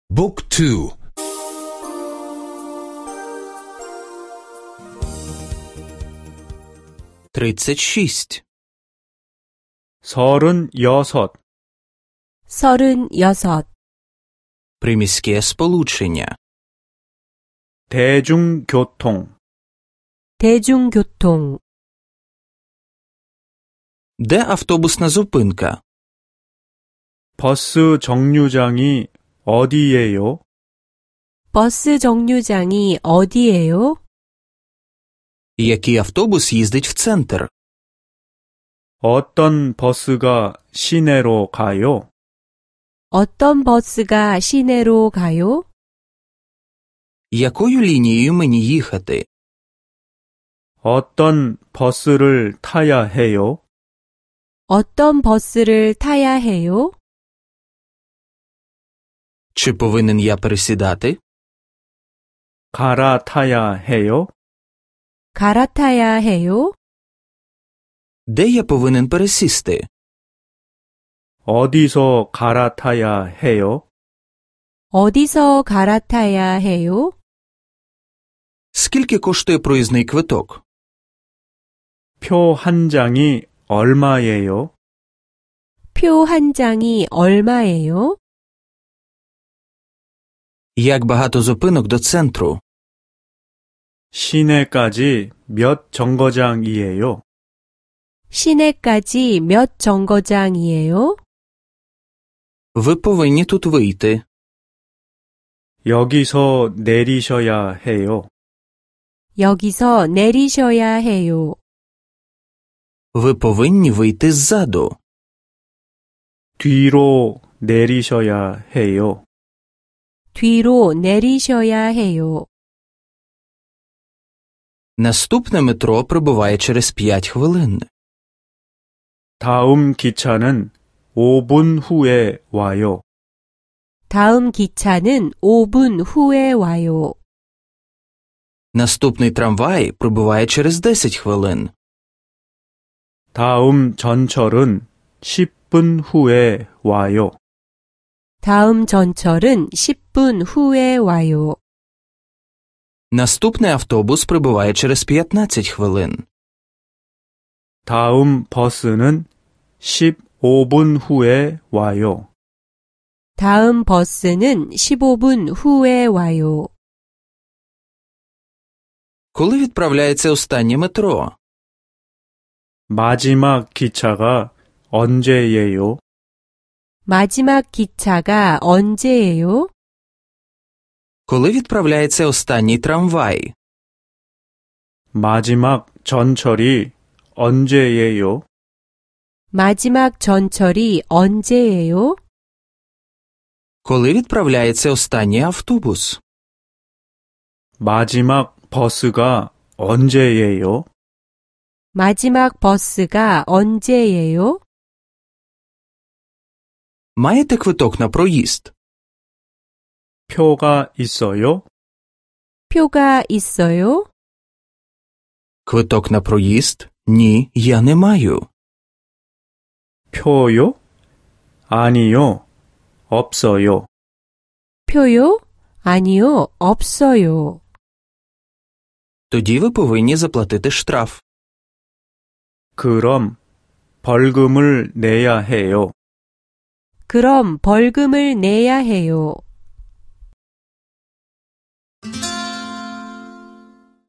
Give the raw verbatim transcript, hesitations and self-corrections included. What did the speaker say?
Book two. тридцять шість. 서른여섯. 서른여섯. Приміське сполучення. 대중교통. 대중교통. Де автобусна зупинка? 버스 정류장이 어디예요? 버스 정류장이 어디예요? Який автобус їздить в центр? 어떤 버스가 시내로 가요? 어떤 버스가 시내로 가요? Якою лінією мені їхати? 어떤 버스를 타야 해요? 어떤 버스를 타야 해요? Чи повинен я пересідати? 갈아타야 해요? 갈아타야 해요? Де я повинен пересісти? 어디서 갈아타야 해요? 어디서 갈아타야 해요? Скільки коштує проїзний квиток? 표 한 장이 얼마예요? 표 한 장이 얼마예요? Як багато зупинок до центру? 시내까지 몇 정거장이에요? 시내까지 몇 정거장이에요? Ви повинні тут вийти. 여기서 내리셔야 해요. 여기서 내리셔야 해요. Ви повинні вийти ззаду. 뒤로 내리셔야 해요. 뒤로 내리셔야 해요. Наступне метро прибуває через п'ять хвилин. 다음 기차는 오 분 후에 와요. 다음 기차는 오 분 후에 와요. Наступний трамвай прибуває через десять хвилин. 다음 전철은 십 분 후에 와요. 다음 전철은 십 분 후에 와요. Наступний автобус прибуває через п'ятнадцять хвилин. 다음 버스는 십오 분 후에 와요. 다음 버스는 십오 분 후에 와요. Коли відправляється останнє метро? 마지막 기차가 언제예요? 마지막 기차가 언제예요? Коли відправляється останній трамвай? 마지막 전철이 언제예요? 마지막 전철이 언제예요? Коли відправляється останній автобус? 마지막 버스가 언제예요? 마지막 버스가 언제예요? Маєте квиток на проїзд? 표가 있어요? 표가 있어요? Квиток на проїзд? Ні, я не маю. 표요? 아니요. 없어요. 표요? 아니요, 없어요. Тоді ви повинні заплатити штраф. 그럼 벌금을 내야 해요. 그럼 벌금을 내야 해요.